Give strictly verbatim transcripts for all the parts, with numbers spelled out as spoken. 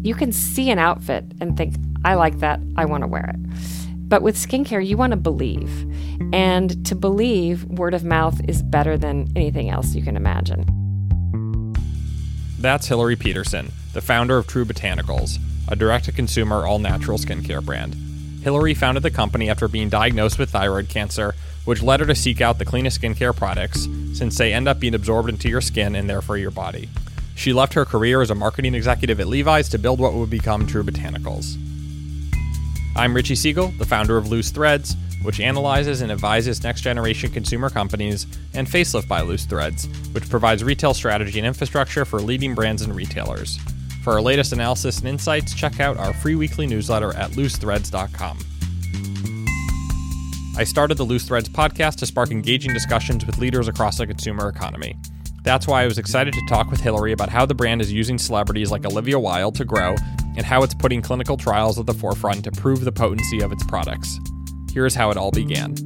you can see an outfit and think, I like that, I want to wear it. But with skincare, you want to believe. And to believe, word of mouth is better than anything else you can imagine. That's Hilary Peterson, the founder of True Botanicals, a direct-to-consumer all-natural skincare brand. Hilary founded the company after being diagnosed with thyroid cancer, which led her to seek out the cleanest skincare products, since they end up being absorbed into your skin and therefore your body. She left her career as a marketing executive at Levi's to build what would become True Botanicals. I'm Richie Siegel, the founder of Loose Threads, which analyzes and advises next-generation consumer companies, and Facelift by Loose Threads, which provides retail strategy and infrastructure for leading brands and retailers. For our latest analysis and insights, check out our free weekly newsletter at loose threads dot com. I started the Loose Threads podcast to spark engaging discussions with leaders across the consumer economy. That's why I was excited to talk with Hilary about how the brand is using celebrities like Olivia Wilde to grow, and how it's putting clinical trials at the forefront to prove the potency of its products. Here's how it all began.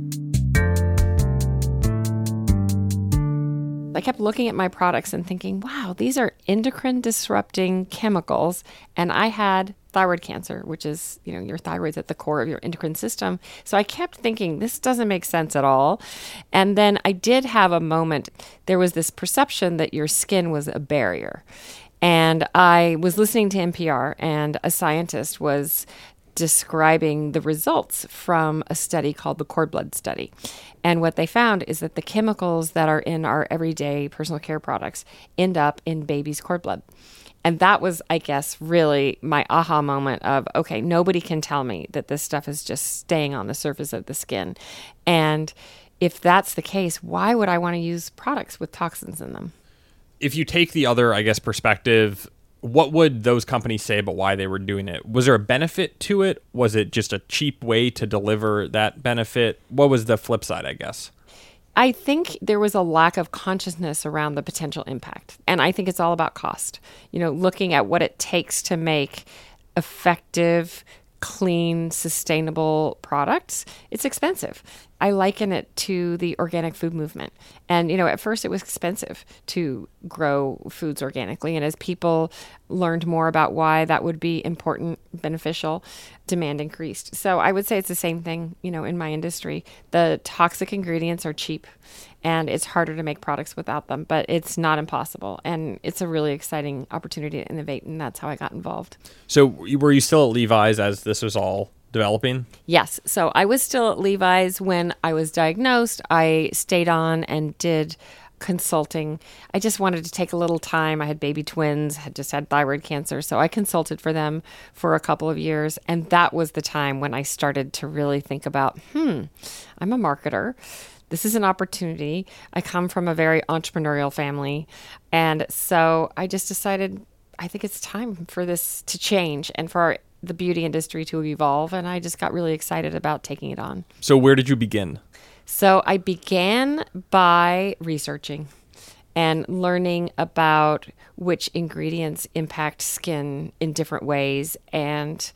I kept looking at my products and thinking, wow, these are endocrine disrupting chemicals. And I had thyroid cancer, which is, you know, your thyroid's at the core of your endocrine system. So I kept thinking, this doesn't make sense at all. And then I did have a moment. There was this perception that your skin was a barrier. And I was listening to N P R, and a scientist was describing the results from a study called the cord blood study. And what they found is that the chemicals that are in our everyday personal care products end up in babies' cord blood. And that was, I guess, really my aha moment of, okay, nobody can tell me that this stuff is just staying on the surface of the skin. And if that's the case, why would I want to use products with toxins in them? If you take the other, I guess, perspective, what would those companies say about why they were doing it? Was there a benefit to it? Was it just a cheap way to deliver that benefit? What was the flip side, I guess? I think there was a lack of consciousness around the potential impact. And I think it's all about cost. You know, looking at what it takes to make effective, clean, sustainable products, it's expensive. I liken it to the organic food movement. And, you know, at first it was expensive to grow foods organically. And as people learned more about why that would be important, beneficial, demand increased. So I would say it's the same thing, you know, in my industry. The toxic ingredients are cheap, and it's harder to make products without them, but it's not impossible. And it's a really exciting opportunity to innovate, and that's how I got involved. So were you still at Levi's as this was all developing? Yes. So I was still at Levi's when I was diagnosed. I stayed on and did consulting. I just wanted to take a little time. I had baby twins, had just had thyroid cancer. So I consulted for them for a couple of years. And that was the time when I started to really think about, hmm, I'm a marketer. This is an opportunity. I come from a very entrepreneurial family. And so I just decided, I think it's time for this to change and for our the beauty industry to evolve. And I just got really excited about taking it on. So where did you begin? So I began by researching and learning about which ingredients impact skin in different ways. And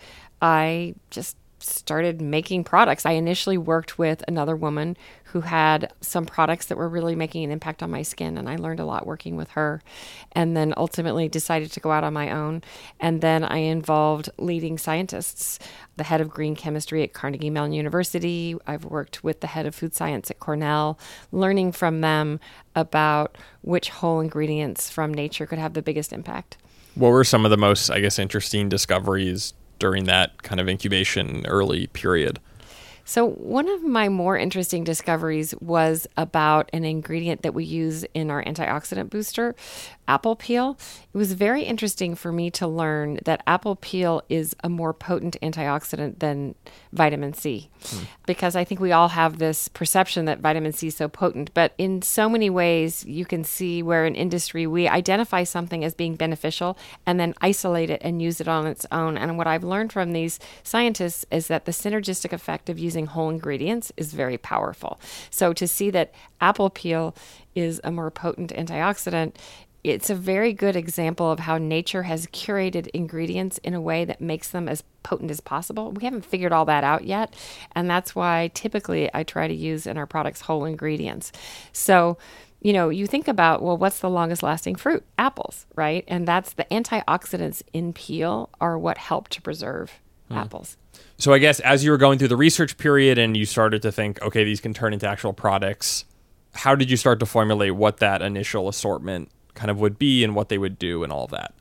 I just started making products. I initially worked with another woman who had some products that were really making an impact on my skin, and I learned a lot working with her, and then ultimately decided to go out on my own. And then I involved leading scientists, the head of green chemistry at Carnegie Mellon University. I've worked with the head of food science at Cornell, learning from them about which whole ingredients from nature could have the biggest impact. What were some of the most, I guess, interesting discoveries during that kind of incubation early period? So one of my more interesting discoveries was about an ingredient that we use in our antioxidant booster, apple peel. It was very interesting for me to learn that apple peel is a more potent antioxidant than vitamin C, hmm. because I think we all have this perception that vitamin C is so potent, but in so many ways you can see where in industry we identify something as being beneficial and then isolate it and use it on its own. And what I've learned from these scientists is that the synergistic effect of using whole ingredients is very powerful. So to see that apple peel is a more potent antioxidant, it's a very good example of how nature has curated ingredients in a way that makes them as potent as possible. We haven't figured all that out yet, and that's why typically I try to use in our products whole ingredients. So you know, you think about, well, what's the longest lasting fruit? Apples, right? And that's the antioxidants in peel are what help to preserve hmm. apples. So I guess as you were going through the research period and you started to think, okay, these can turn into actual products, how did you start to formulate what that initial assortment kind of would be and what they would do and all of that?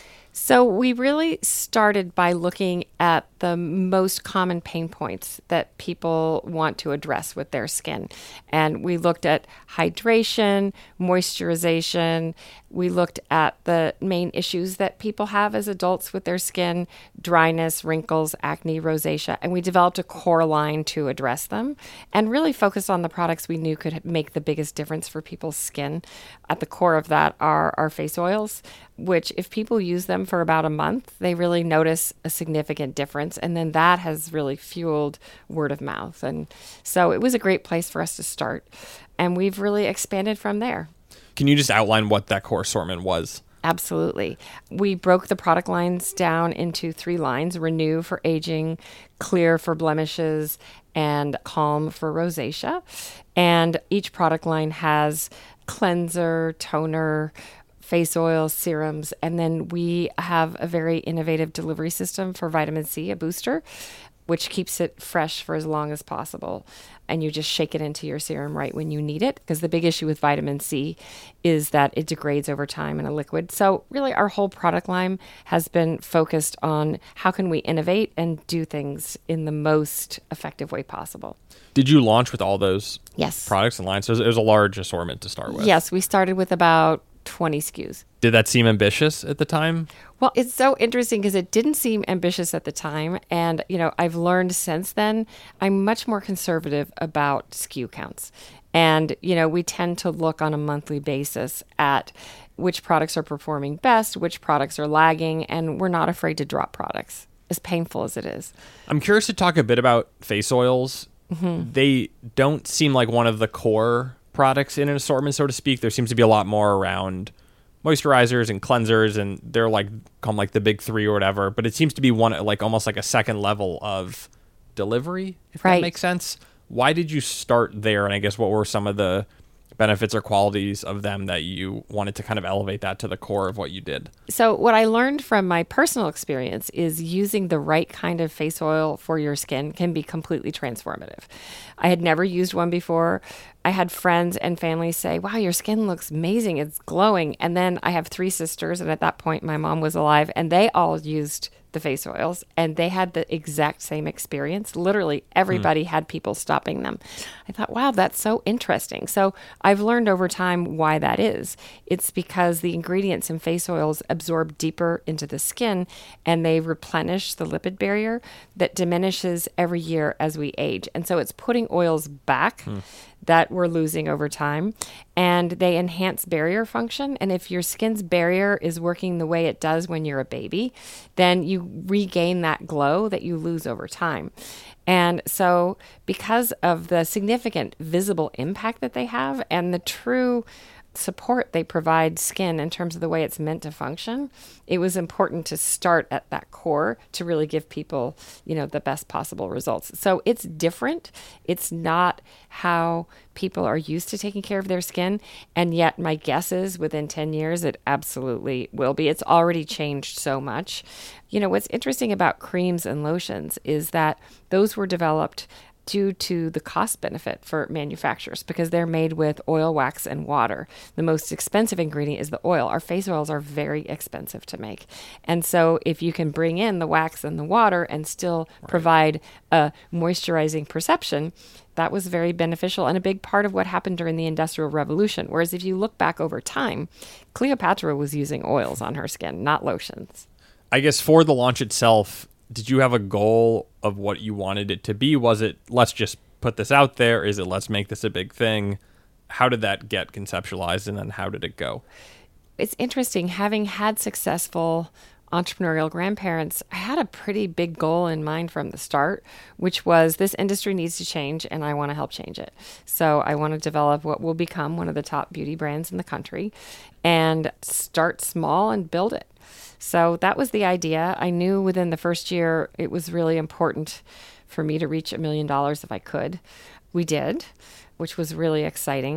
So we really started by looking at the most common pain points that people want to address with their skin. And we looked at hydration, moisturization. We looked at the main issues that people have as adults with their skin, dryness, wrinkles, acne, rosacea. And we developed a core line to address them and really focused on the products we knew could make the biggest difference for people's skin. At the core of that are our face oils, which if people use them for about a month, they really notice a significant difference. And then that has really fueled word of mouth. And so it was a great place for us to start. And we've really expanded from there. Can you just outline what that core assortment was? Absolutely. We broke the product lines down into three lines: Renew for aging, Clear for blemishes, and Calm for rosacea. And each product line has cleanser, toner, face oils, serums, and then we have a very innovative delivery system for vitamin C, a booster, which keeps it fresh for as long as possible. And you just shake it into your serum right when you need it, because the big issue with vitamin C is that it degrades over time in a liquid. So really our whole product line has been focused on how can we innovate and do things in the most effective way possible. Did you launch with all those yes. products and lines? So it was a large assortment to start with. Yes, we started with about twenty S K Us. Did that seem ambitious at the time? Well, it's so interesting because it didn't seem ambitious at the time. And, you know, I've learned since then, I'm much more conservative about S K U counts. And, you know, we tend to look on a monthly basis at which products are performing best, which products are lagging, and we're not afraid to drop products, as painful as it is. I'm curious to talk a bit about face oils. Mm-hmm. They don't seem like one of the core products in an assortment, so to speak. There seems to be a lot more around moisturizers and cleansers, and they're like called like the big three or whatever, but it seems to be one like almost like a second level of delivery, if right. that makes sense. Why did you start there? And I guess what were some of the benefits or qualities of them that you wanted to kind of elevate that to the core of what you did? So what I learned from my personal experience is using the right kind of face oil for your skin can be completely transformative. I had never used one before. I had friends and family say, wow, your skin looks amazing. It's glowing. And then I have three sisters. And at that point, my mom was alive and they all used the face oils and they had the exact same experience. Literally everybody mm. had people stopping them. I thought, wow, that's so interesting. So I've learned over time why that is. It's because the ingredients in face oils absorb deeper into the skin and they replenish the lipid barrier that diminishes every year as we age. And so it's putting oils back mm. that we're losing over time, and they enhance barrier function. And if your skin's barrier is working the way it does when you're a baby, then you regain that glow that you lose over time. And so because of the significant visible impact that they have and the true support they provide skin in terms of the way it's meant to function, it was important to start at that core to really give people, you know, the best possible results. So it's different. It's not how people are used to taking care of their skin. And yet my guess is within ten years, it absolutely will be. It's already changed so much. You know, what's interesting about creams and lotions is that those were developed due to the cost benefit for manufacturers because they're made with oil, wax, and water. The most expensive ingredient is the oil. Our face oils are very expensive to make. And so if you can bring in the wax and the water and still right. provide a moisturizing perception, that was very beneficial and a big part of what happened during the Industrial Revolution. Whereas if you look back over time, Cleopatra was using oils on her skin, not lotions. I guess for the launch itself, did you have a goal of what you wanted it to be? Was it, let's just put this out there? Is it, let's make this a big thing? How did that get conceptualized, and then how did it go? It's interesting. Having had successful entrepreneurial grandparents, I had a pretty big goal in mind from the start, which was this industry needs to change, and I want to help change it. So I want to develop what will become one of the top beauty brands in the country and start small and build it. So that was the idea. I knew within the first year it was really important for me to reach a million dollars if I could. We did, which was really exciting.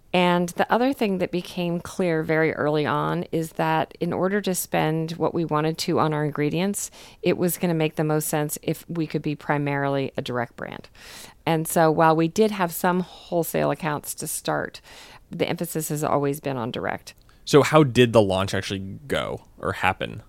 And the other thing that became clear very early on is that in order to spend what we wanted to on our ingredients, it was going to make the most sense if we could be primarily a direct brand. And so while we did have some wholesale accounts to start, the emphasis has always been on direct. So how did the launch actually go or happen?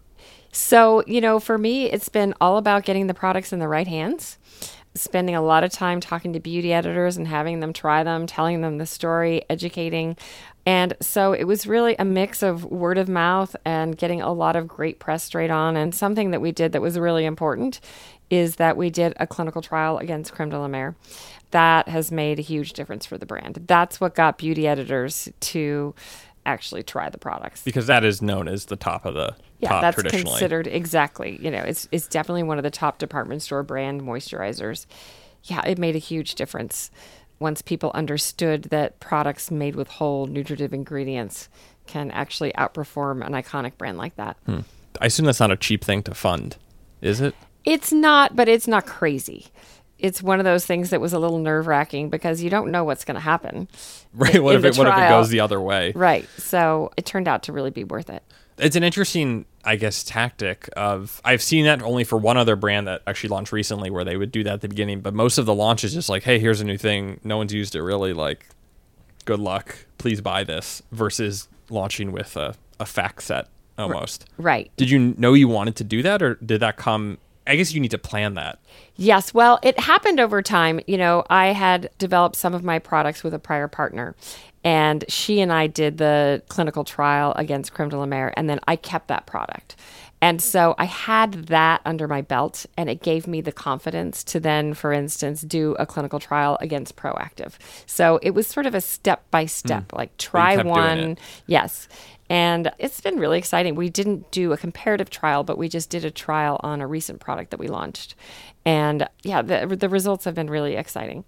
So, you know, for me, it's been all about getting the products in the right hands, spending a lot of time talking to beauty editors and having them try them, telling them the story, educating. And so it was really a mix of word of mouth and getting a lot of great press straight on. And something that we did that was really important is that we did a clinical trial against Crème de la Mer. That has made a huge difference for the brand. That's what got beauty editors to actually try the products. Because that is known as the top of the yeah, top that's traditionally. Considered, exactly. You know, it's it's definitely one of the top department store brand moisturizers. Yeah, it made a huge difference once people understood that products made with whole nutritive ingredients can actually outperform an iconic brand like that. Hmm. I assume that's not a cheap thing to fund, is it? It's not, but it's not crazy. It's one of those things that was a little nerve-wracking because you don't know what's going to happen. Right. What if it, what if it goes the other way? Right. So it turned out to really be worth it. It's an interesting, I guess, tactic of, I've seen that only for one other brand that actually launched recently where they would do that at the beginning, but most of the launch is just like, hey, here's a new thing. No one's used it really. Like, good luck. Please buy this, versus launching with a, a fact set almost. Right. Did you know you wanted to do that, or did that come... I guess you need to plan that. Yes. Well, it happened over time. You know, I had developed some of my products with a prior partner, and she and I did the clinical trial against Crème de la Mer, and then I kept that product. And so I had that under my belt, and it gave me the confidence to then, for instance, do a clinical trial against Proactive. So it was sort of a step-by-step, mm. like try one. Yes. And it's been really exciting. We didn't do a comparative trial, but we just did a trial on a recent product that we launched. And yeah, the the results have been really exciting.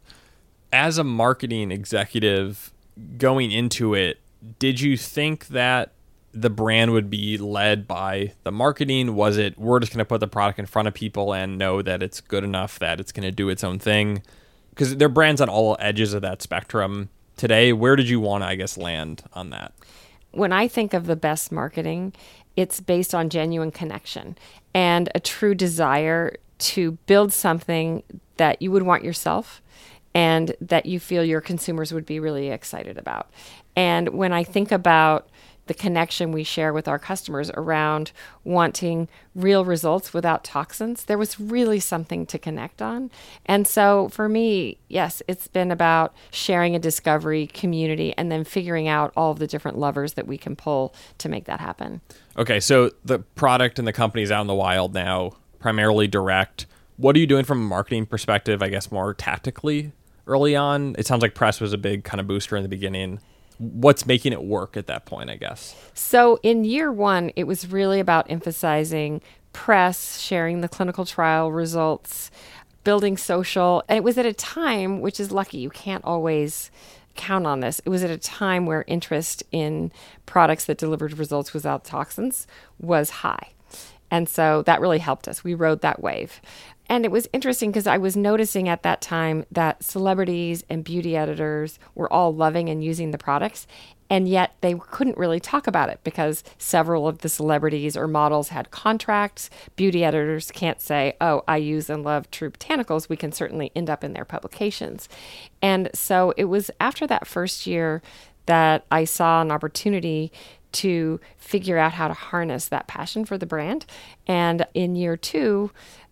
As a marketing executive going into it, did you think that the brand would be led by the marketing? Was it, we're just going to put the product in front of people and know that it's good enough that it's going to do its own thing? Because there are brands on all edges of that spectrum today. Where did you want to, I guess, land on that? When I think of the best marketing, it's based on genuine connection and a true desire to build something that you would want yourself and that you feel your consumers would be really excited about. And when I think about the connection we share with our customers around wanting real results without toxins, there was really something to connect on. And so for me, yes, it's been about sharing a discovery community and then figuring out all of the different levers that we can pull to make that happen. Okay, so the product and the company's out in the wild now, primarily direct. What are you doing from a marketing perspective, I guess more tactically early on? It sounds like press was a big kind of booster in the beginning. What's making it work at that point, I guess? So in year one, it was really about emphasizing press, sharing the clinical trial results, building social. And it was at a time, which is lucky, you can't always count on this. It was at a time where interest in products that delivered results without toxins was high. And so that really helped us. We rode that wave. And it was interesting because I was noticing at that time that celebrities and beauty editors were all loving and using the products, and yet they couldn't really talk about it because several of the celebrities or models had contracts. Beauty editors can't say, oh, I use and love True Botanicals. We can certainly end up in their publications. And so it was after that first year that I saw an opportunity to figure out how to harness that passion for the brand. And in year two,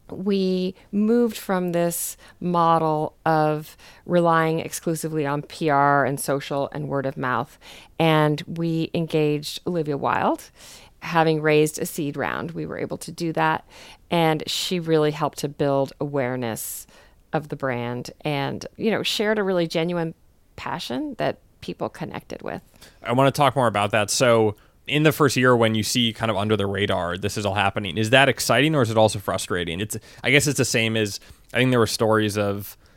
we moved from this model of relying exclusively on P R and social and word of mouth, and we engaged Olivia Wilde. Having raised a seed round, we were able to do that, and she really helped to build awareness of the brand and, you know, shared a really genuine passion that people connected with. I want to talk more about that. So in the first year, when you see kind of under the radar, this is all happening, is that exciting or is it also frustrating? It's, I guess it's the same as, I think there were stories of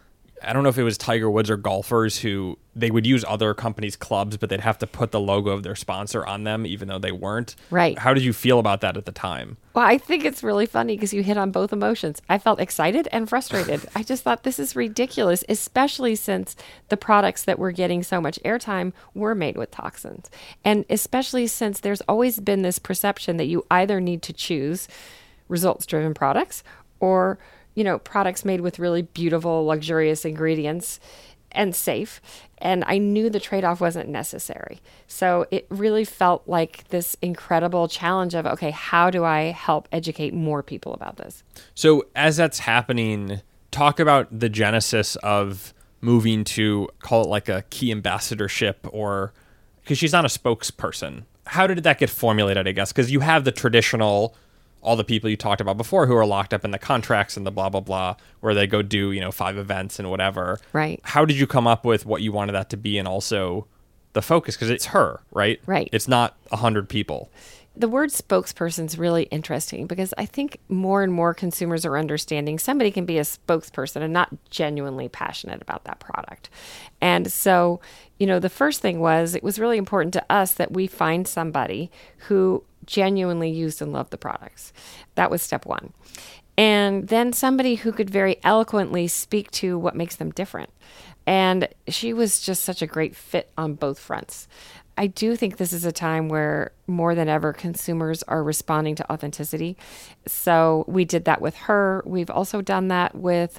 I don't know if it was Tiger Woods or golfers who they would use other companies' clubs, but they'd have to put the logo of their sponsor on them, even though they weren't. Right. How did you feel about that at the time? Well, I think it's really funny because you hit on both emotions. I felt excited and frustrated. I just thought this is ridiculous, especially since the products that were getting so much airtime were made with toxins. And especially since there's always been this perception that you either need to choose results-driven products or, you know, products made with really beautiful, luxurious ingredients and safe. And I knew the trade-off wasn't necessary. So it really felt like this incredible challenge of, okay, how do I help educate more people about this? So as that's happening, talk about the genesis of moving to, call it like a key ambassadorship, or because she's not a spokesperson. How did that get formulated, I guess? Because you have the traditional, all the people you talked about before who are locked up in the contracts and the blah, blah, blah, where they go do, you know, five events and whatever. Right. How did you come up with what you wanted that to be and also the focus? Because it's her, right? Right. It's not a hundred people. The word spokesperson is really interesting because I think more and more consumers are understanding somebody can be a spokesperson and not genuinely passionate about that product. And so, you know, the first thing was it was really important to us that we find somebody who genuinely used and loved the products. That was step one. And then somebody who could very eloquently speak to what makes them different. And she was just such a great fit on both fronts. I do think this is a time where more than ever consumers are responding to authenticity. So we did that with her. We've also done that with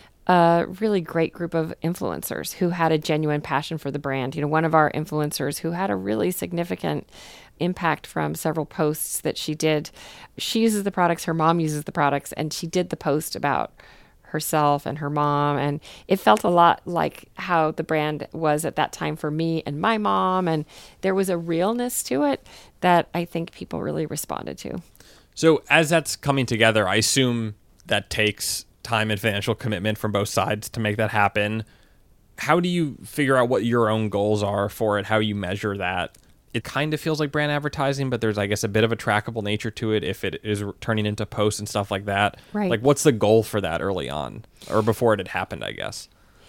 a really great group of influencers who had a genuine passion for the brand. You know, one of our influencers who had a really significant impact from several posts that she did. She uses the products, her mom uses the products, and she did the post about herself and her mom. And it felt a lot like how the brand was at that time for me and my mom. And there was a realness to it that I think people really responded to. So as that's coming together, I assume that takes time and financial commitment from both sides to make that happen. How do you figure out what your own goals are for it? How you measure that? It kind of feels like brand advertising, but there's, I guess, a bit of a trackable nature to it if it is turning into posts and stuff like that. Right. Like, what's the goal for that early on or before it had happened, I guess?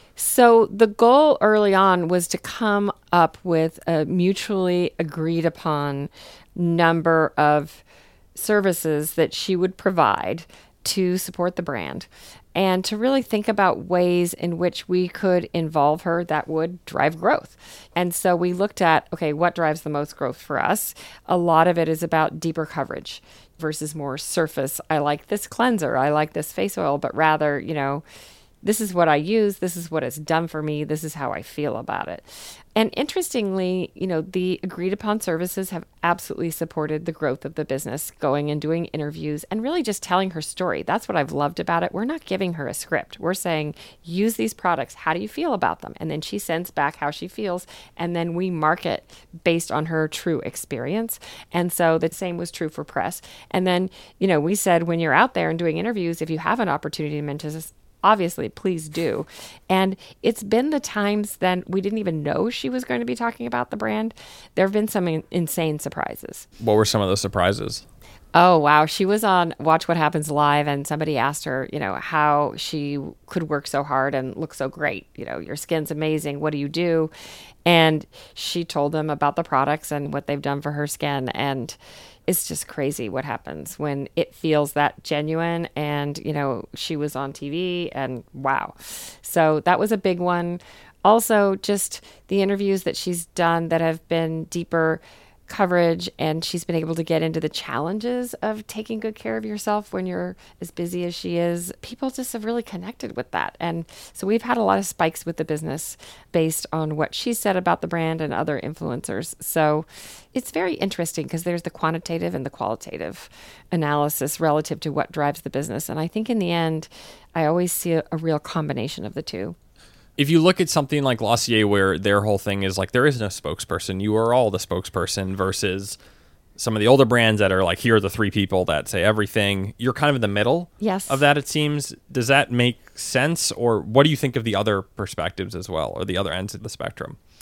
So the goal early on was to come up with a mutually agreed upon number of services that she would provide to support the brand, and to really think about ways in which we could involve her that would drive growth. And so we looked at, okay, what drives the most growth for us? A lot of it is about deeper coverage versus more surface. I like this cleanser. I like this face oil, but rather, you know, this is what I use. This is what it's done for me. This is how I feel about it. And interestingly, you know, the agreed upon services have absolutely supported the growth of the business, going and doing interviews and really just telling her story. That's what I've loved about it. We're not giving her a script. We're saying, use these products. How do you feel about them? And then she sends back how she feels. And then we market based on her true experience. And so the same was true for press. And then, you know, we said, when you're out there and doing interviews, if you have an opportunity to mention us, obviously, please do. And it's been the times that we didn't even know she was going to be talking about the brand. There have been some in- insane surprises. What were some of those surprises? Oh, wow. She was on Watch What Happens Live, and somebody asked her, you know, how she could work so hard and look so great. You know, your skin's amazing. What do you do? And she told them about the products and what they've done for her skin. And it's just crazy what happens when it feels that genuine. And, you know, she was on T V and wow. So that was a big one. Also, just the interviews that she's done that have been deeper coverage, and she's been able to get into the challenges of taking good care of yourself when you're as busy as she is. People just have really connected with that. And so we've had a lot of spikes with the business based on what she said about the brand and other influencers. So it's very interesting because there's the quantitative and the qualitative analysis relative to what drives the business. And I think in the end, I always see a, a real combination of the two. If you look at something like Glossier, where their whole thing is like, there is no spokesperson, you are all the spokesperson, versus some of the older brands that are like, here are the three people that say everything. You're kind of in the middle yes. of that, it seems. Does that make sense? Or what do you think of the other perspectives as well, or the other ends of the spectrum?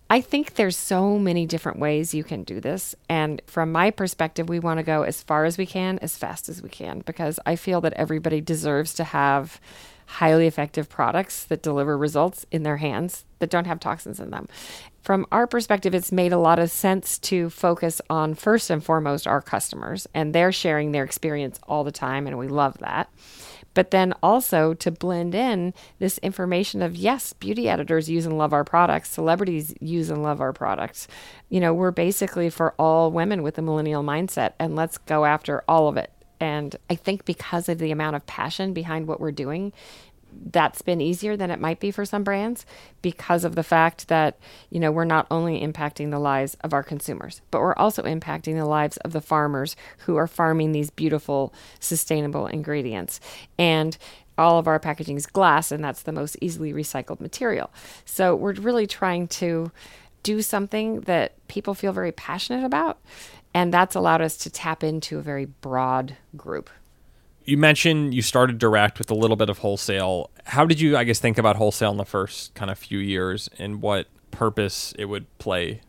I think there's so many different ways you can do this. And from my perspective, we want to go as far as we can, as fast as we can, because I feel that everybody deserves to have highly effective products that deliver results in their hands that don't have toxins in them. From our perspective, it's made a lot of sense to focus on, first and foremost, our customers, and they're sharing their experience all the time, and we love that. But then also to blend in this information of, yes, beauty editors use and love our products, celebrities use and love our products. You know, we're basically for all women with a millennial mindset, and let's go after all of it. And I think because of the amount of passion behind what we're doing, that's been easier than it might be for some brands, because of the fact that, you know, we're not only impacting the lives of our consumers, but we're also impacting the lives of the farmers who are farming these beautiful, sustainable ingredients. And all of our packaging is glass, and that's the most easily recycled material. So we're really trying to do something that people feel very passionate about. And that's allowed us to tap into a very broad group. You mentioned you started direct with a little bit of wholesale. How did you, I guess, think about wholesale in the first kind of few years, and what purpose it would play?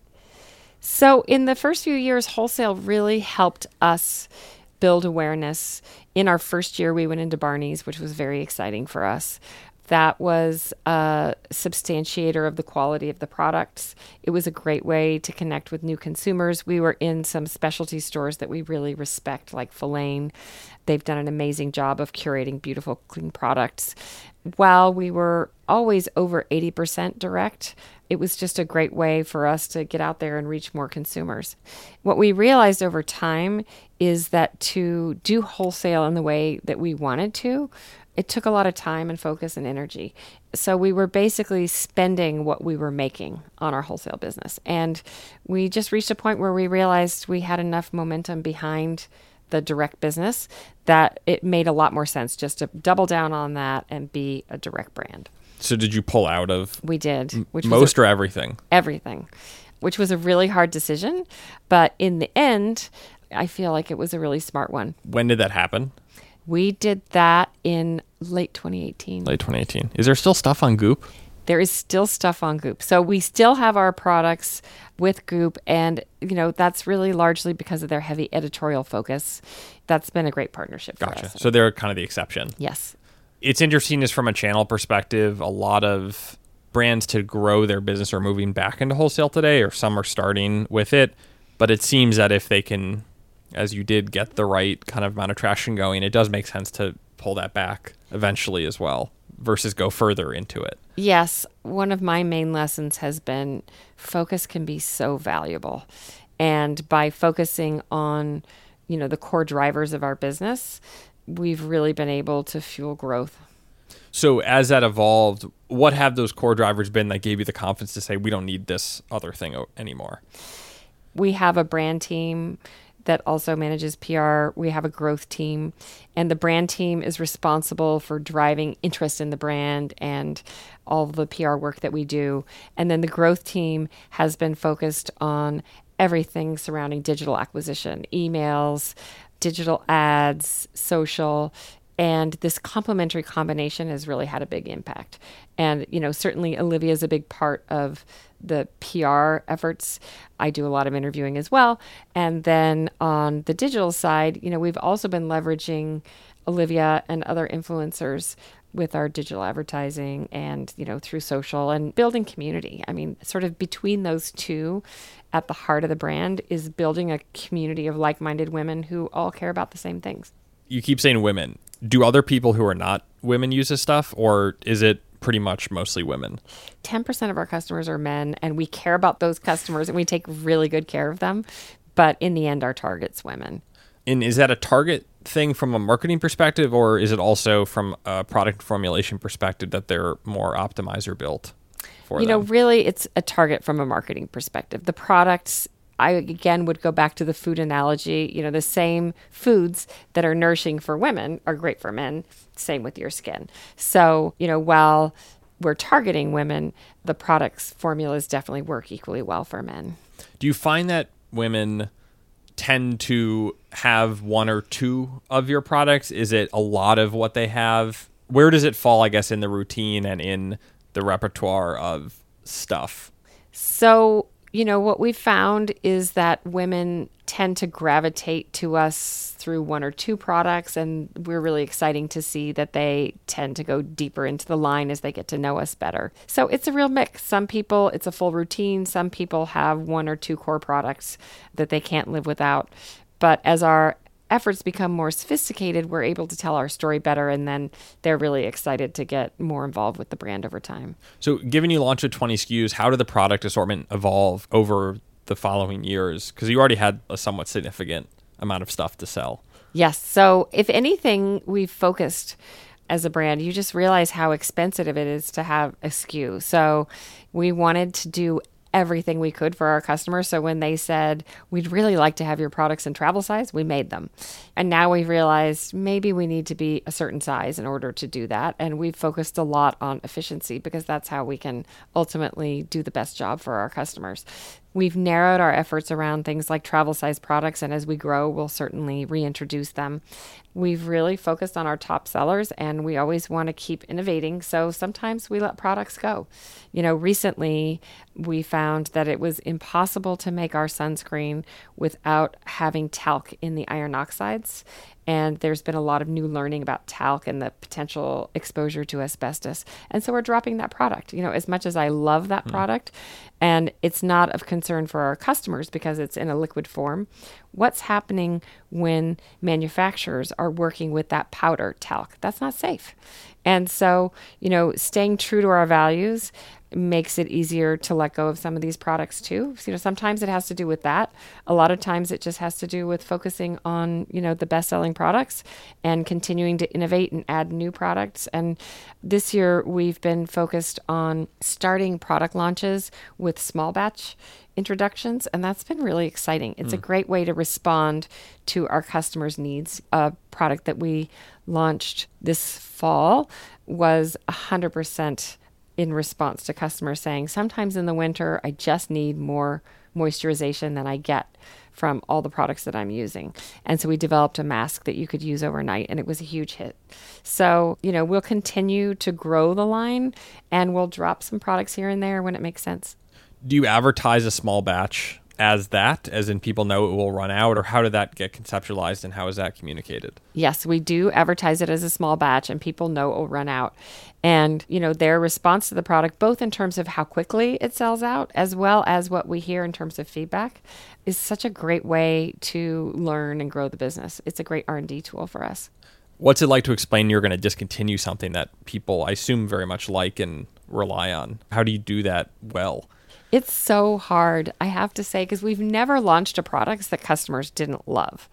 So in the first few years, wholesale really helped us build awareness. In our first year, we went into Barney's, which was very exciting for us. That was a substantiator of the quality of the products. It was a great way to connect with new consumers. We were in some specialty stores that we really respect, like Filane. They've done an amazing job of curating beautiful, clean products. While we were always over eighty percent direct, it was just a great way for us to get out there and reach more consumers. What we realized over time is that to do wholesale in the way that we wanted to, it took a lot of time and focus and energy. So we were basically spending what we were making on our wholesale business. And we just reached a point where we realized we had enough momentum behind the direct business that it made a lot more sense just to double down on that and be a direct brand. So did you pull out of we did, which most was a, or everything? Everything, which was a really hard decision. But in the end, I feel like it was a really smart one. When did that happen? We did that in late twenty eighteen. Late twenty eighteen. Is there still stuff on Goop? There is still stuff on Goop. So we still have our products with Goop, and you know that's really largely because of their heavy editorial focus. That's been a great partnership for gotcha. us. So they're kind of the exception. Yes. It's interesting is from a channel perspective, a lot of brands to grow their business are moving back into wholesale today, or some are starting with it. But it seems that if they can, as you did, get the right kind of amount of traction going, it does make sense to pull that back eventually as well versus go further into it. Yes. One of my main lessons has been focus can be so valuable. And by focusing on, you know, the core drivers of our business, we've really been able to fuel growth. So as that evolved, what have those core drivers been that gave you the confidence to say, we don't need this other thing anymore? We have a brand team that also manages P R. We have a growth team, and the brand team is responsible for driving interest in the brand and all the P R work that we do. And then the growth team has been focused on everything surrounding digital acquisition, emails, digital ads, social, and this complementary combination has really had a big impact. And, you know, certainly Olivia is a big part of the P R efforts. I do a lot of interviewing as well. And then on the digital side, you know, we've also been leveraging Olivia and other influencers with our digital advertising and, you know, through social and building community. I mean, sort of between those two, at the heart of the brand is building a community of like-minded women who all care about the same things. You keep saying women. Do other people who are not women use this stuff, or is it pretty much mostly women? ten percent of our customers are men, and we care about those customers and we take really good care of them. But in the end, our target's women. And is that a target thing from a marketing perspective, or is it also from a product formulation perspective that they're more optimized or built for You them? know, really, it's a target from a marketing perspective. The products, I again would go back to the food analogy. You know, the same foods that are nourishing for women are great for men. Same with your skin. So, you know, while we're targeting women, the products formulas definitely work equally well for men. Do you find that women tend to have one or two of your products? Is it a lot of what they have? Where does it fall, I guess, in the routine and in the repertoire of stuff? So, you know, what we found is that women tend to gravitate to us through one or two products, and we're really exciting to see that they tend to go deeper into the line as they get to know us better. So it's a real mix. Some people, it's a full routine. Some people have one or two core products that they can't live without. But as our efforts become more sophisticated, we're able to tell our story better, and then they're really excited to get more involved with the brand over time. So given you launched with twenty S K Us, how did the product assortment evolve over the following years? Because you already had a somewhat significant amount of stuff to sell. Yes. So if anything, we've focused as a brand. You just realize how expensive it is to have a S K U. So we wanted to do everything we could for our customers. So when they said, we'd really like to have your products in travel size, we made them. And now we've realized maybe we need to be a certain size in order to do that. And we've focused a lot on efficiency because that's how we can ultimately do the best job for our customers. We've narrowed our efforts around things like travel size products, and as we grow, we'll certainly reintroduce them. We've really focused on our top sellers, and we always want to keep innovating. So sometimes we let products go. You know, recently we found that it was impossible to make our sunscreen without having talc in the iron oxides. And there's been a lot of new learning about talc and the potential exposure to asbestos. And so we're dropping that product. You know, as much as I love that mm. product, and it's not of concern for our customers because it's in a liquid form, what's happening when manufacturers are working with that powder talc? That's not safe. And so, you know, staying true to our values makes it easier to let go of some of these products too. So, you know, sometimes it has to do with that. A lot of times it just has to do with focusing on, you know, the best-selling products and continuing to innovate and add new products. And this year we've been focused on starting product launches with small batch introductions, and that's been really exciting. It's mm. a great way to respond to our customers' needs. A product that we launched this fall was one hundred percent in response to customers saying, sometimes in the winter, I just need more moisturization than I get from all the products that I'm using. And so we developed a mask that you could use overnight, and it was a huge hit. So, you know, we'll continue to grow the line, and we'll drop some products here and there when it makes sense. Do you advertise a small batch as that, as in people know it will run out, or how did that get conceptualized and how is that communicated? Yes, we do advertise it as a small batch, and people know it will run out. And, you know, their response to the product, both in terms of how quickly it sells out, as well as what we hear in terms of feedback, is such a great way to learn and grow the business. It's a great R and D tool for us. What's it like to explain you're going to discontinue something that people, I assume, very much like and rely on? How do you do that well? It's so hard, I have to say, because we've never launched a product that customers didn't love.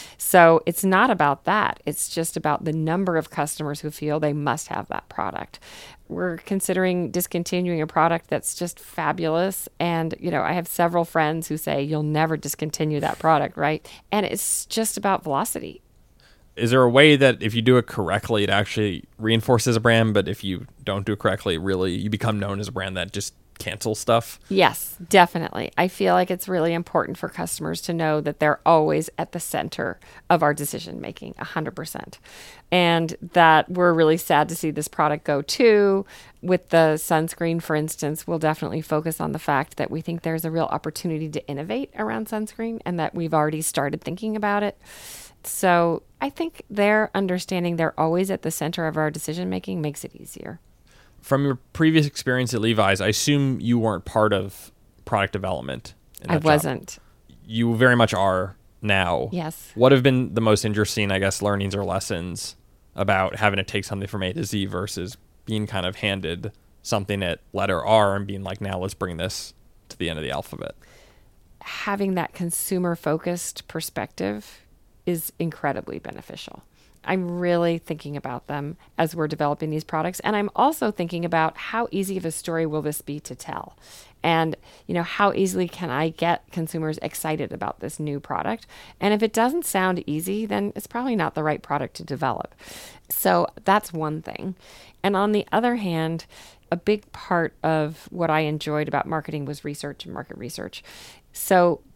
So it's not about that. It's just about the number of customers who feel they must have that product. We're considering discontinuing a product that's just fabulous. And, you know, I have several friends who say, you'll never discontinue that product, right? And it's just about velocity. Is there a way that if you do it correctly, it actually reinforces a brand, but if you don't do it correctly, really, you become known as a brand that just cancel stuff? Yes, definitely. I feel like it's really important for customers to know that they're always at the center of our decision making, one hundred percent. And that we're really sad to see this product go too. With the sunscreen, for instance, we'll definitely focus on the fact that we think there's a real opportunity to innovate around sunscreen and that we've already started thinking about it. So I think their understanding they're always at the center of our decision making makes it easier. From your previous experience at Levi's, I assume you weren't part of product development. In that I wasn't. Job. You very much are now. Yes. What have been the most interesting, I guess, learnings or lessons about having to take something from A to Z versus being kind of handed something at letter R and being like, now let's bring this to the end of the alphabet? Having that consumer-focused perspective is incredibly beneficial. I'm really thinking about them as we're developing these products. And I'm also thinking about how easy of a story will this be to tell? And, you know, how easily can I get consumers excited about this new product? And if it doesn't sound easy, then it's probably not the right product to develop. So that's one thing. And on the other hand, a big part of what I enjoyed about marketing was research and market research. So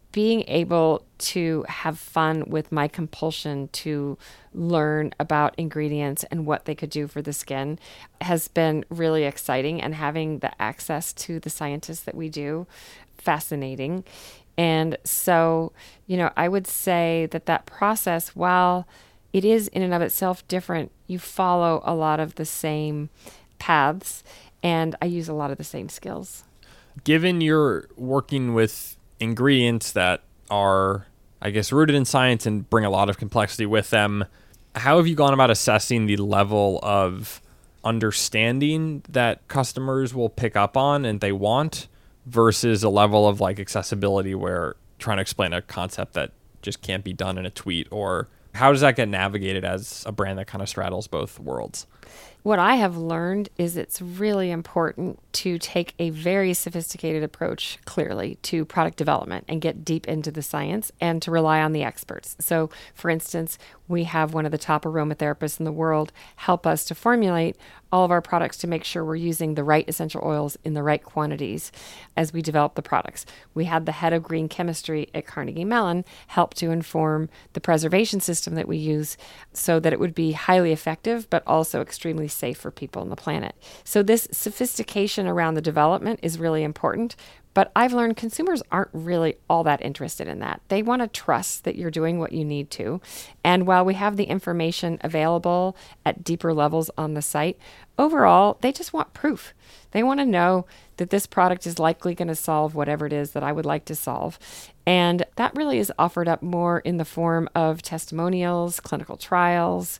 being able to have fun with my compulsion to learn about ingredients and what they could do for the skin has been really exciting, and having the access to the scientists that we do, fascinating. And so, you know, I would say that that process, while it is in and of itself different, you follow a lot of the same paths, and I use a lot of the same skills. Given you're working with ingredients that are, I guess, rooted in science and bring a lot of complexity with them, how have you gone about assessing the level of understanding that customers will pick up on and they want versus a level of like accessibility where trying to explain a concept that just can't be done in a tweet? Or how does that get navigated as a brand that kind of straddles both worlds? What I have learned is it's really important to take a very sophisticated approach, clearly, to product development and get deep into the science and to rely on the experts. So, for instance, we have one of the top aromatherapists in the world help us to formulate all of our products to make sure we're using the right essential oils in the right quantities as we develop the products. We had the head of green chemistry at Carnegie Mellon help to inform the preservation system that we use so that it would be highly effective, but also extremely safe for people on the planet. So this sophistication around the development is really important. But I've learned consumers aren't really all that interested in that. They want to trust that you're doing what you need to. And while we have the information available at deeper levels on the site, overall, they just want proof. They want to know that this product is likely going to solve whatever it is that I would like to solve. And that really is offered up more in the form of testimonials, clinical trials.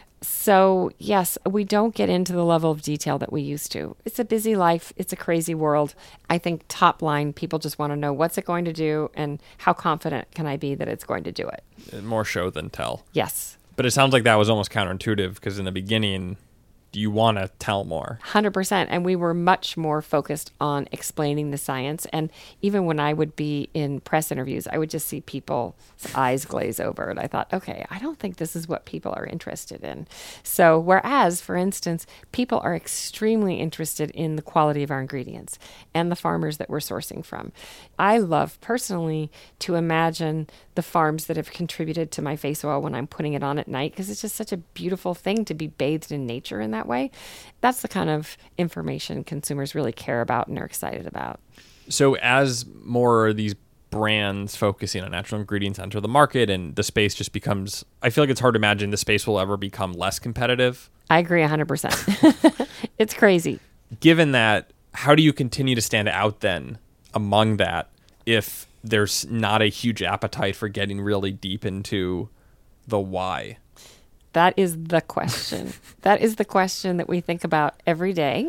So yes, we don't get into the level of detail that we used to. It's a busy life. It's a crazy world. I think top line, people just want to know what's it going to do and how confident can I be that it's going to do it. More show than tell. Yes. But it sounds like that was almost counterintuitive because in the beginning, you want to tell more. one hundred percent. And we were much more focused on explaining the science. And even when I would be in press interviews, I would just see people's eyes glaze over. And I thought, okay, I don't think this is what people are interested in. So whereas, for instance, people are extremely interested in the quality of our ingredients and the farmers that we're sourcing from. I love personally to imagine the farms that have contributed to my face oil when I'm putting it on at night, because it's just such a beautiful thing to be bathed in nature in that way. That's the kind of information consumers really care about and are excited about. So as more of these brands focusing on natural ingredients enter the market and the space just becomes, I feel like it's hard to imagine the space will ever become less competitive. I agree one hundred percent. It's crazy. Given that, how do you continue to stand out then among that if there's not a huge appetite for getting really deep into the why? That is the question. That is the question that we think about every day.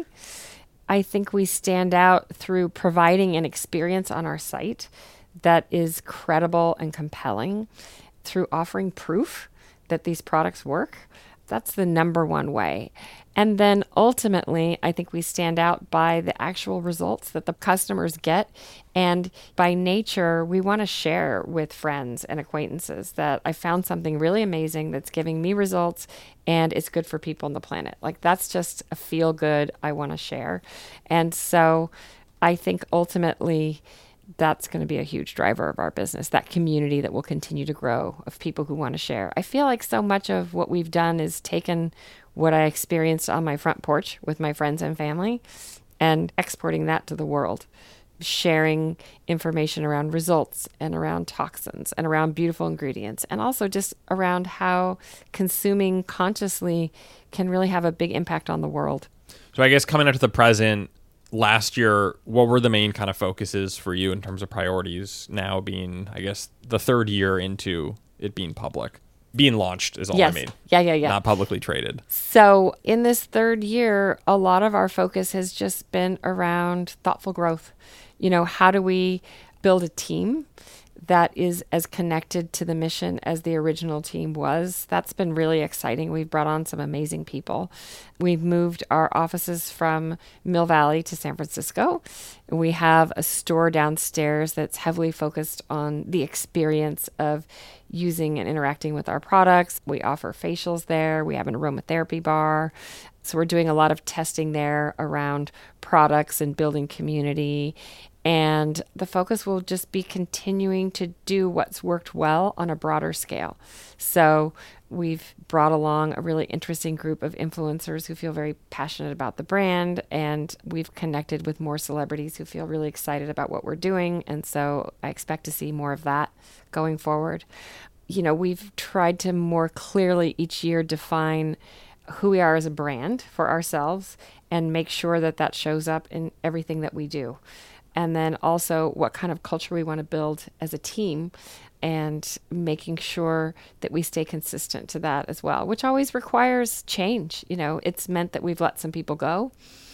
I think we stand out through providing an experience on our site that is credible and compelling, through offering proof that these products work. That's the number one way. And then ultimately, I think we stand out by the actual results that the customers get. And by nature, we want to share with friends and acquaintances that I found something really amazing that's giving me results and it's good for people on the planet. Like, that's just a feel good I want to share. And so I think ultimately that's going to be a huge driver of our business, that community that will continue to grow of people who want to share. I feel like so much of what we've done is taken what I experienced on my front porch with my friends and family and exporting that to the world, sharing information around results and around toxins and around beautiful ingredients, and also just around how consuming consciously can really have a big impact on the world. So I guess coming up to the present, last year, what were the main kind of focuses for you in terms of priorities now being, I guess, the third year into it being public? Being launched is all yes. I mean. Yeah, yeah, yeah. Not publicly traded. So in this third year, a lot of our focus has just been around thoughtful growth. You know, how do we build a team that is as connected to the mission as the original team was? That's been really exciting. We've brought on some amazing people. We've moved our offices from Mill Valley to San Francisco. We have a store downstairs that's heavily focused on the experience of using and interacting with our products. We offer facials there. We have an aromatherapy bar. So we're doing a lot of testing there around products and building community. And the focus will just be continuing to do what's worked well on a broader scale. So we've brought along a really interesting group of influencers who feel very passionate about the brand, and we've connected with more celebrities who feel really excited about what we're doing. And so I expect to see more of that going forward. You know, we've tried to more clearly each year define who we are as a brand for ourselves and make sure that that shows up in everything that we do. And then also what kind of culture we want to build as a team, and making sure that we stay consistent to that as well, which always requires change. You know, it's meant that we've let some people go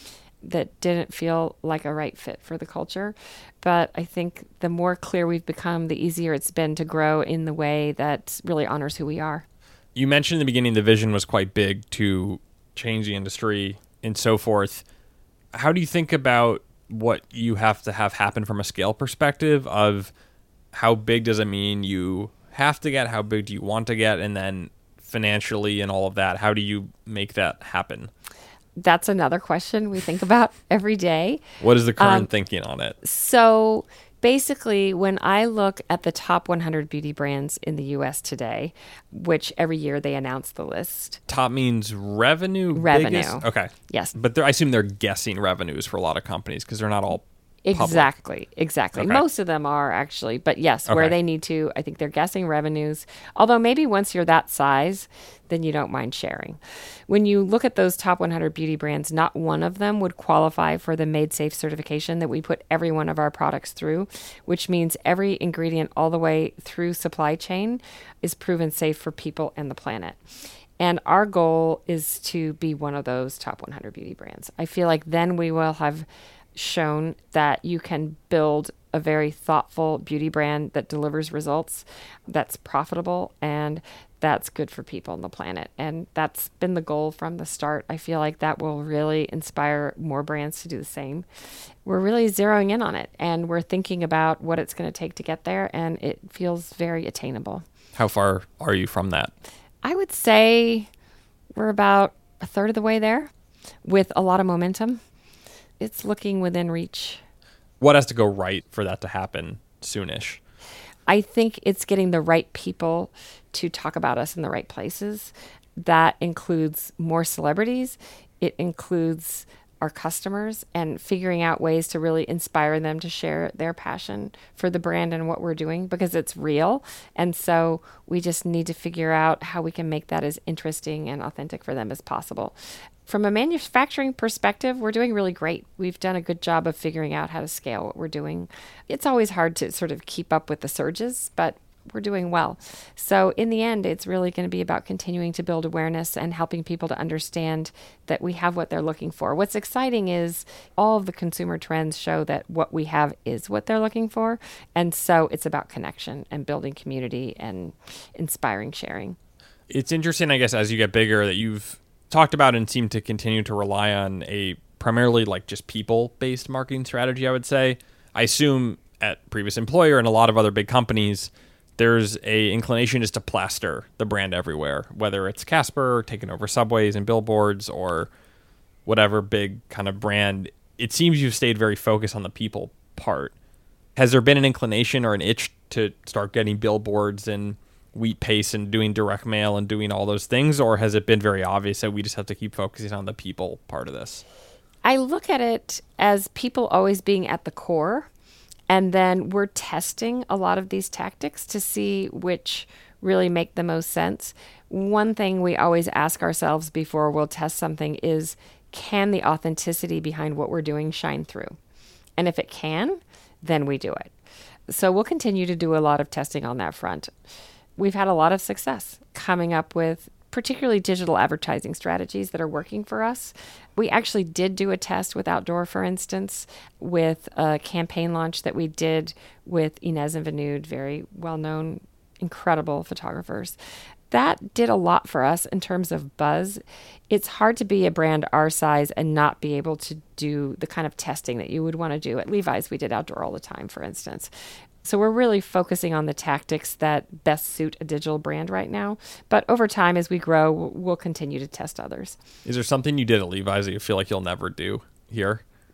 that didn't feel like a right fit for the culture. But I think the more clear we've become, the easier it's been to grow in the way that really honors who we are. You mentioned in the beginning the vision was quite big to change the industry and so forth. How do you think about what you have to have happen from a scale perspective of how big does it mean you have to get, how big do you want to get, and then financially and all of that, how do you make that happen? That's another question we think about every day. What is the current um, thinking on it? So basically, when I look at the top one hundred beauty brands in the U S today, which every year they announce the list. Top means revenue? Revenue. Biggest? Okay. Yes. But I assume they're guessing revenues for a lot of companies because they're not all public. Exactly. Exactly. Okay. Most of them are actually. But yes, Okay. where they need to, I think they're guessing revenues. Although maybe once you're that size, then you don't mind sharing. When you look at those top one hundred beauty brands, not one of them would qualify for the Made Safe certification that we put every one of our products through, which means every ingredient all the way through supply chain is proven safe for people and the planet. And our goal is to be one of those top one hundred beauty brands. I feel like then we will have shown that you can build a very thoughtful beauty brand that delivers results, that's profitable, and that's good for people and the planet. And that's been the goal from the start. I feel like that will really inspire more brands to do the same. We're really zeroing in on it, and we're thinking about what it's going to take to get there, and it feels very attainable. How far are you from that? I would say we're about a third of the way there with a lot of momentum. It's looking within reach. What has to go right for that to happen soonish? I think it's getting the right people to talk about us in the right places. That includes more celebrities. It includes our customers and figuring out ways to really inspire them to share their passion for the brand and what we're doing, because it's real. And so we just need to figure out how we can make that as interesting and authentic for them as possible. From a manufacturing perspective, we're doing really great. We've done a good job of figuring out how to scale what we're doing. It's always hard to sort of keep up with the surges, but we're doing well. So in the end, it's really going to be about continuing to build awareness and helping people to understand that we have what they're looking for. What's exciting is all of the consumer trends show that what we have is what they're looking for. And so it's about connection and building community and inspiring sharing. It's interesting, I guess, as you get bigger that you've talked about and seem to continue to rely on a primarily like just people-based marketing strategy, I would say. I assume at previous employer and a lot of other big companies, there's a inclination just to plaster the brand everywhere, whether it's Casper taking over subways and billboards or whatever big kind of brand. It seems you've stayed very focused on the people part. Has there been an inclination or an itch to start getting billboards and wheat paste and doing direct mail and doing all those things, or has it been very obvious that we just have to keep focusing on the people part of this? I look at it as people always being at the core, and then we're testing a lot of these tactics to see which really make the most sense. One thing we always ask ourselves before we'll test something is, can the authenticity behind what we're doing shine through? And if it can, then we do it. So we'll continue to do a lot of testing on that front. We've had a lot of success coming up with particularly digital advertising strategies that are working for us. We actually did do a test with outdoor, for instance, with a campaign launch that we did with Inez and Vanud, very well-known, incredible photographers. That did a lot for us in terms of buzz. It's hard to be a brand our size and not be able to do the kind of testing that you would want to do. At Levi's, we did outdoor all the time, for instance. So we're really focusing on the tactics that best suit a digital brand right now. But over time, as we grow, we'll continue to test others. Is there something you did at Levi's that you feel like you'll never do here?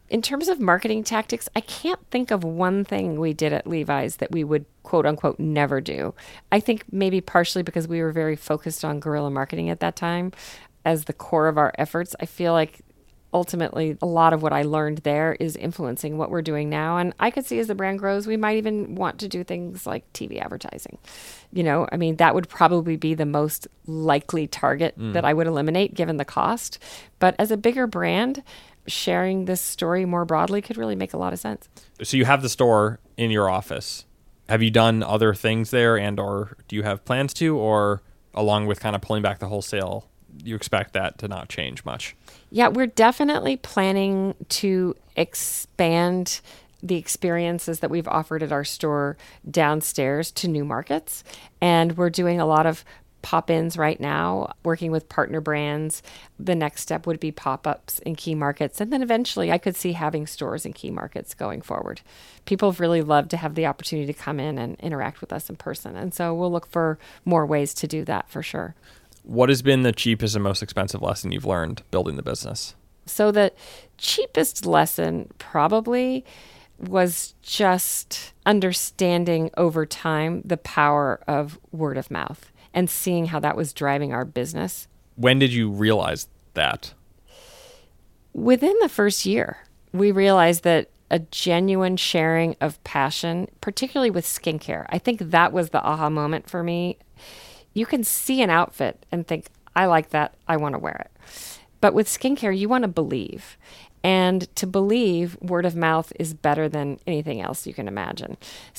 In terms of marketing tactics, I can't think of one thing we did at Levi's that we would quote unquote never do. I think maybe partially because we were very focused on guerrilla marketing at that time as the core of our efforts. I feel like ultimately a lot of what I learned there is influencing what we're doing now. And I could see as the brand grows, we might even want to do things like T V advertising. You know, I mean, that would probably be the most likely target mm. that I would eliminate given the cost. But as a bigger brand, sharing this story more broadly could really make a lot of sense. So you have the store in your office. Have you done other things there, and or do you have plans to, or along with kind of pulling back the wholesale, you expect that to not change much? Yeah, we're definitely planning to expand the experiences that we've offered at our store downstairs to new markets. And we're doing a lot of pop-ins right now, working with partner brands. The next step would be pop-ups in key markets. And then eventually I could see having stores in key markets going forward. People have really loved to have the opportunity to come in and interact with us in person. And so we'll look for more ways to do that for sure. What has been the cheapest and most expensive lesson you've learned building the business? So the cheapest lesson probably was just understanding over time the power of word of mouth and seeing how that was driving our business. When did you realize that? Within the first year, we realized that a genuine sharing of passion, particularly with skincare, I think that was the aha moment for me. You can see an outfit and think, I like that, I want to wear it. But with skincare, you want to believe. And to believe, word of mouth is better than anything else you can imagine.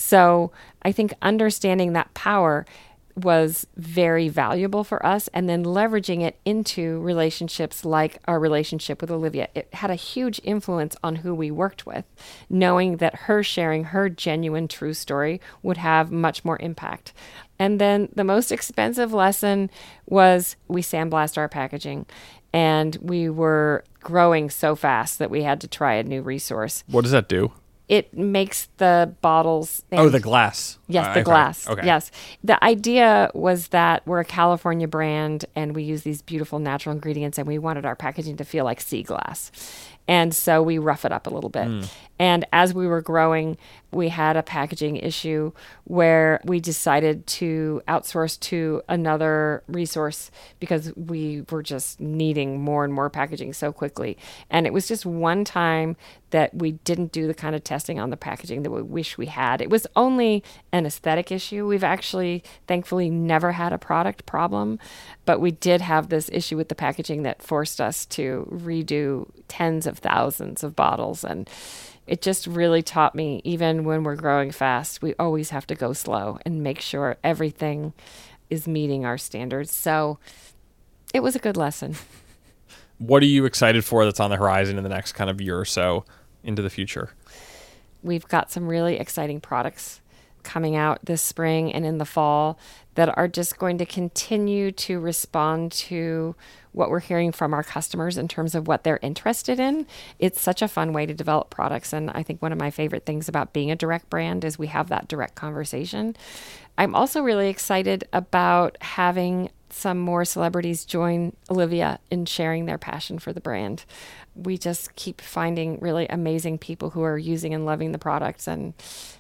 So I think understanding that power was very valuable for us, and then leveraging it into relationships like our relationship with Olivia. It had a huge influence on who we worked with, knowing that her sharing her genuine true story would have much more impact. And then the most expensive lesson was we sandblast our packaging, and we were growing so fast that we had to try a new resource. What does that do? It makes the bottles... Oh, the glass. Yes, the okay. glass. Okay. Yes. The idea was that we're a California brand and we use these beautiful natural ingredients, and we wanted our packaging to feel like sea glass. And so we rough it up a little bit. Mm. And as we were growing, we had a packaging issue where we decided to outsource to another resource because we were just needing more and more packaging so quickly. And it was just one time that we didn't do the kind of testing on the packaging that we wish we had. It was only an aesthetic issue. We've actually, thankfully, never had a product problem, but we did have this issue with the packaging that forced us to redo tens of thousands of bottles. And it just really taught me, even when we're growing fast, we always have to go slow and make sure everything is meeting our standards. So it was a good lesson. What are you excited for that's on the horizon in the next kind of year or so into the future? We've got some really exciting products coming out this spring and in the fall that are just going to continue to respond to what we're hearing from our customers in terms of what they're interested in. It's such a fun way to develop products. And I think one of my favorite things about being a direct brand is we have that direct conversation. I'm also really excited about having some more celebrities join Olivia in sharing their passion for the brand. We just keep finding really amazing people who are using and loving the products. And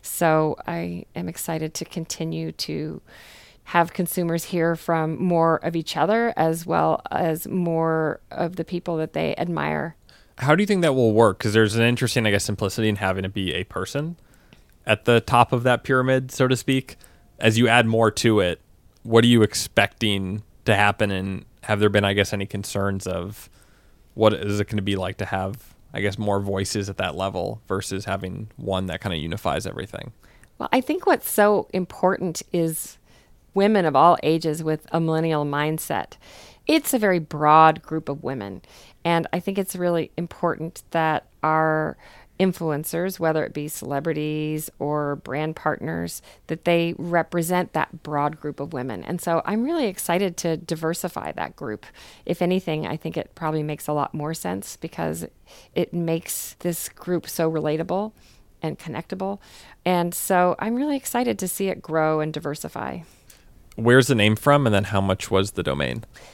so I am excited to continue to have consumers hear from more of each other as well as more of the people that they admire. How do you think that will work? Because there's an interesting, I guess, simplicity in having it be a person at the top of that pyramid, so to speak. As you add more to it, what are you expecting to happen? And have there been, I guess, any concerns of what is it going to be like to have, I guess, more voices at that level versus having one that kind of unifies everything? Well, I think what's so important is women of all ages with a millennial mindset. It's a very broad group of women. And I think it's really important that our influencers, whether it be celebrities or brand partners, that they represent that broad group of women. And so I'm really excited to diversify that group. If anything, I think it probably makes a lot more sense because it makes this group so relatable and connectable. And so I'm really excited to see it grow and diversify. Where's the name from, and then how much was the domain?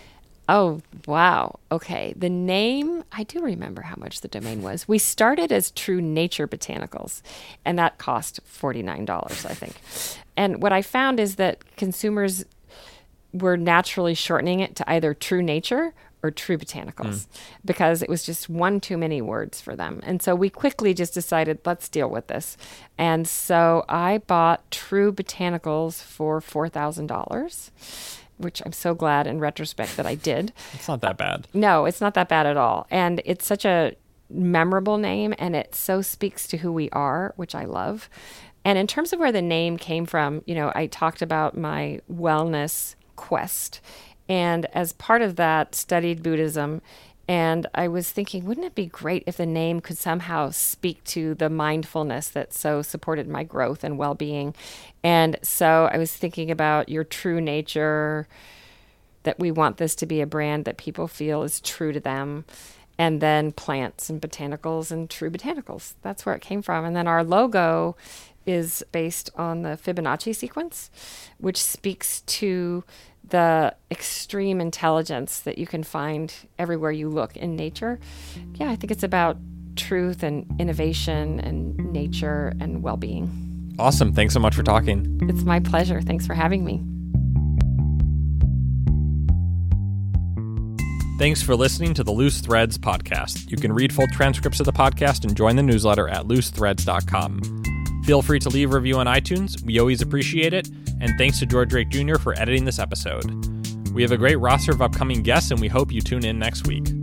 Oh, wow. Okay. The name, I do remember how much the domain was. We started as True Nature Botanicals, and that cost forty-nine dollars, I think. And what I found is that consumers were naturally shortening it to either True Nature or True Botanicals mm. because it was just one too many words for them. And so we quickly just decided, let's deal with this. And so I bought True Botanicals for four thousand dollars. Which I'm so glad in retrospect that I did. It's not that bad. No, it's not that bad at all. And it's such a memorable name, and it so speaks to who we are, which I love. And in terms of where the name came from, you know, I talked about my wellness quest. And as part of that, studied Buddhism. And I was thinking, wouldn't it be great if the name could somehow speak to the mindfulness that so supported my growth and well-being? And so I was thinking about your true nature, that we want this to be a brand that people feel is true to them. And then plants and botanicals and True Botanicals. That's where it came from. And then our logo is based on the Fibonacci sequence, which speaks to the extreme intelligence that you can find everywhere you look in nature. Yeah, I think it's about truth and innovation and nature and well-being. Awesome. Thanks so much for talking. It's my pleasure. Thanks for having me. Thanks for listening to the Loose Threads podcast. You can read full transcripts of the podcast and join the newsletter at loose threads dot com. Feel free to leave a review on iTunes. We always appreciate it. And thanks to George Drake Junior for editing this episode. We have a great roster of upcoming guests, and we hope you tune in next week.